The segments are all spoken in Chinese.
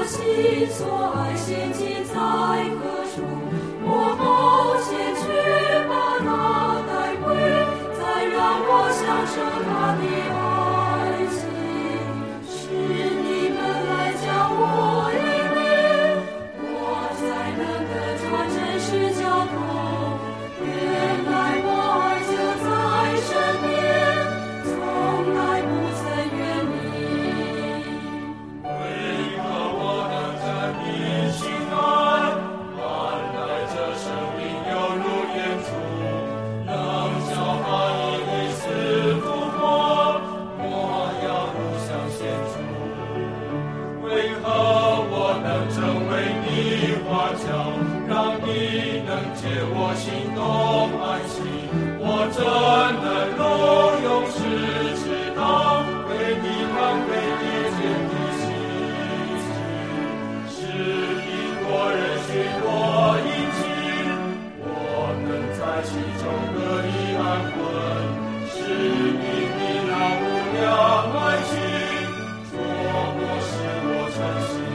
心所爱献祭在何处？我冒险去把它带回，再让我享受它的爱情。是你们来将我引领，我才能得着真实交通。原来我爱就在身边，从来不曾远离。 为何我能在你心安？原来这生命犹如烟烛，能叫它因你死复活，我要入乡献主。为何我能成为你花脚，让你能解我心动爱情？我真的如勇士知道，为你抗备一切的希冀，是因我人许多殷勤，我能在其中得以安稳，是因你那无量爱情，琢磨使我诚心。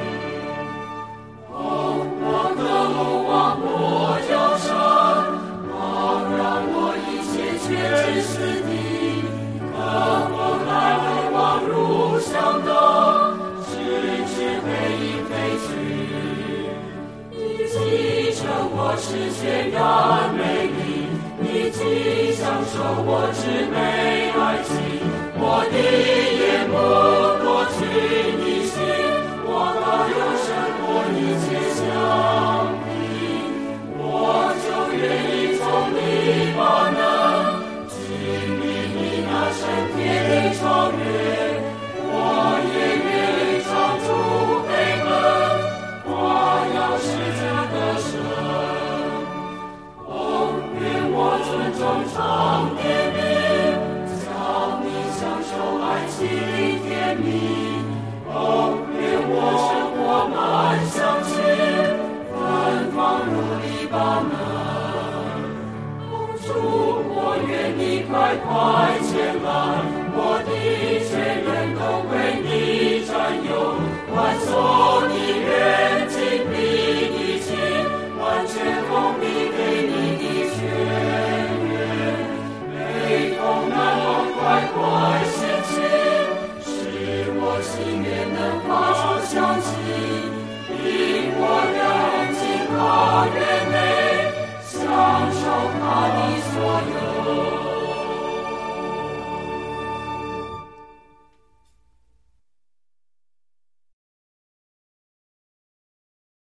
我的路往我腰上，好让我一切全知死地。可否来回望如相等，直至黑影飞去。你既称我是全然美丽，你既享受我至美爱情，我的眼目夺取你心，我高有胜过一切相比，我就愿意从你把能经历你那升天的超越，我也愿常驻黑门，夸耀释迦的神。愿我尊重长天命，叫你享受爱情的甜蜜。愿我生活满相亲，芬芳如黎巴嫩。主，我愿你快快前来，我的全人都归你占有，欢送你愿尽力的情，完全封闭给你的全愿。每逢难忘快快献情，使我心愿能发出香气，引我两进花园内，享受它的所有。